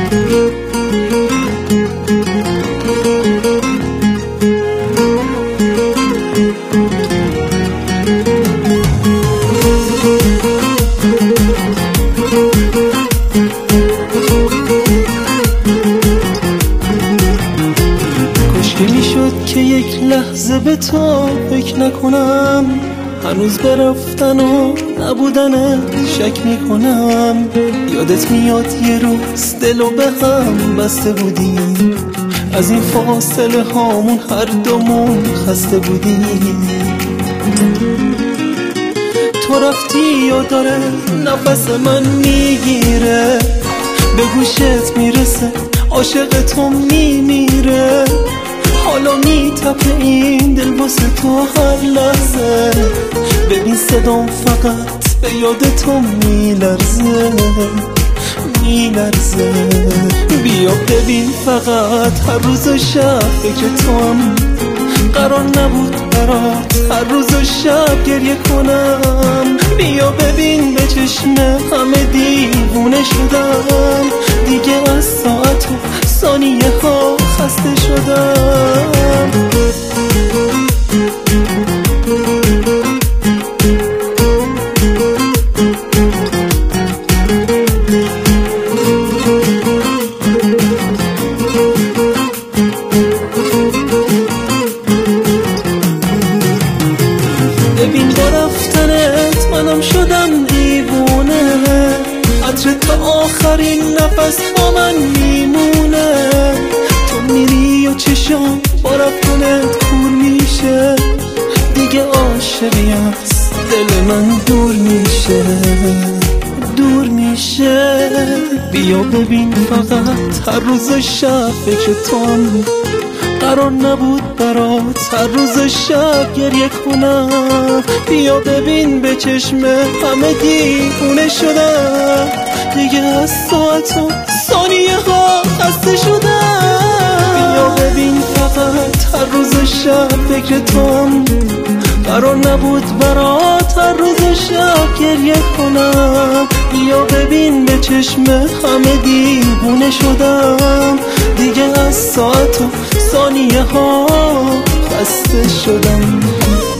که یک لحظه به تو فکر نکنم، هنوز به رفتن و نبودنت شک میکنم. یادت میاد یه روز دلو به هم بسته بودیم، از این فاصله هامون هر دومون خسته بودیم. تو رفتی و داره نفس من میگیره، به گوشت میرسه عاشق تو میمیره. حالا میتپه این دل واسه تو هر لحظه، ببین صدام فقط به یاد تو میلرزه میلرزه. بیا ببین فقط هر روز و شب فکر توام، قرار نبود برات هر روز و شب گریه کنم. بیا ببین به چشم همه دیوونه شدم، دیگه از ساعت و ثانیه ها خسته شدم. ببین با رفتنت منم شدم دیوونه، عطر تا آخرین نفس با من میمونه. تو میری و چشم با رفتنت کور میشه، دیگه عاشقی از دل من دور میشه دور میشه. بیا ببین فقط هر روز و شب فکر توام، قرار نبود برات هر روز و شب گریه کنم. بیا ببین به چشم همه دیوونه شدم، دیگه از ساعت و ثانیه ها خسته شدم. بیا ببین فقط هر روز و شب فکر توام، قرار نبود برات هر روز و شب گریه کنم. بیا ببین به چشم همه دیوونه شدم، دیگه از ساعت و ثانیه ها خسته شدم.